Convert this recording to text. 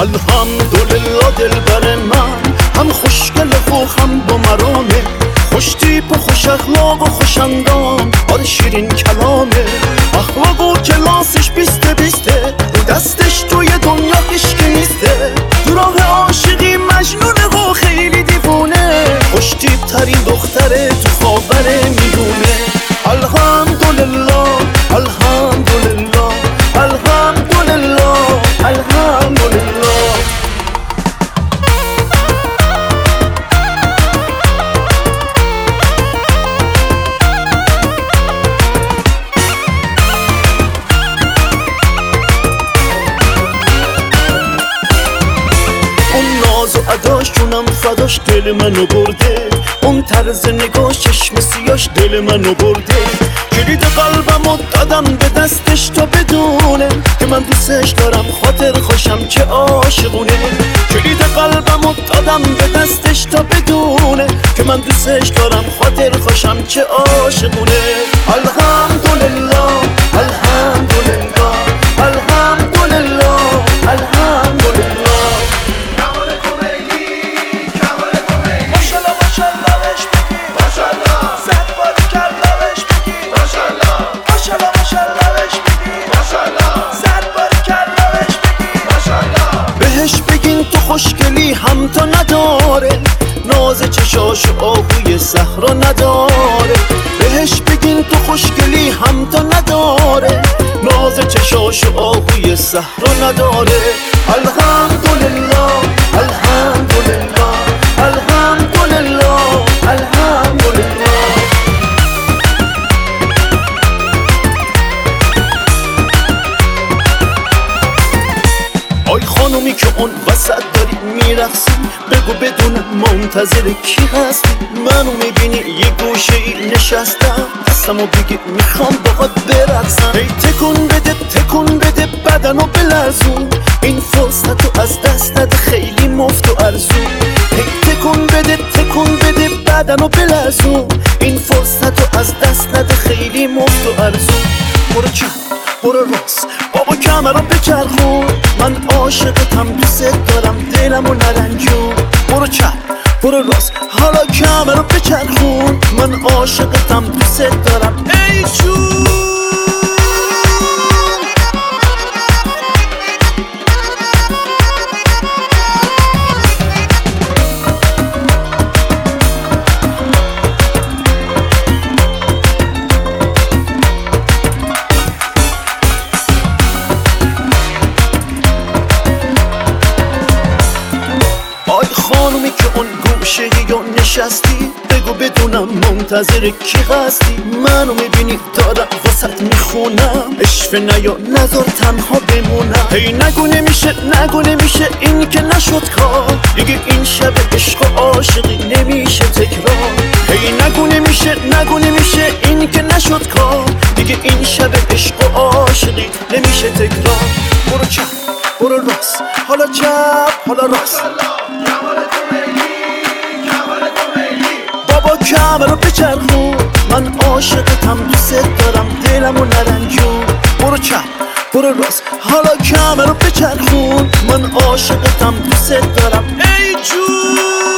الحمدلله دلبر من هم خوشگل و هم با مرامه، خوش تیپ و خوش اخلاق و خوش اندام، آره شیرین کلامه، اخلاق و کلاسش بیسته بیسته، رو دستش توی دنیا هیچکی نیسته، تو راه عاشقی مجنونه و خیلی دیوونه، خوش تیپ ترین دختره تو خاور میدونه. الحمدلله الحمدلله الحمدلله الحمدلله. اون ناز و اداش جونم فداش دل منو برده، اون طرز نگاش چشم سیاش دل منو برده، کلید قلبمو دادم به دستش تا بدونه که من دوستش دارم خاطر خوشم چه عاشقونه، کلید قلبمو دادم به دستش تا بدونه که من دوستش دارم خاطر خوشم چه عاشقونه. الحمدلله الحمدلله الحمدلله الحمدلله. بهش بگین تو خوشگلی هم تا نداره، ناز چشاش آهوی صحرا نداره، بهش بگین تو خوشگلی هم تا نداره، ناز چشاش آهوی صحرا نداره. الحمدلله الحمدلله الحمدلله الحمدلله. آی خانومی که اون وسط داری میرقصی، بگو بدونم منتظر کی هستی، منو میبینی یه گوشه ای نشستم، هستم و بگی میخوام باهات برقصم، هی تکون بده بدنو بلرزون، این فرصتو از دست نده خیلی مفت و ارزون، هی تکون بده بدنو بلرزون، این فرصتو از دست نده خیلی مفت و ارزون. برو چپ برو راست بابا کمرو بچرخون، من عاشقتم دوست دارم دلمو نرنجون، برو چپ برو راست حالا کمرو بچرخون، من عاشقتم دوست دارم ای جون. خانومی که اون گوشه یا نشستی، بگو بدونم منتظر کی هستی، منو میبینی دارم واسط میخونم، اشفه نیا نذار تنها بمونم، هی نگو نمیشه این که نشد کار، دیگه این شب عشق و عاشقی نمیشه تکرار، هی نگو نمیشه این که نشد کار، دیگه این شب عشق و عاشقی نمیشه تکرار. برو چپ برو راست حالا چپ حالا راست، بابا کمرو بچرخون، من عاشقتم دوست دارم دلمو نرنجون، برو چپ برو راست حالا کمرو بچرخون، من عاشقتم دوست دارم ای جون.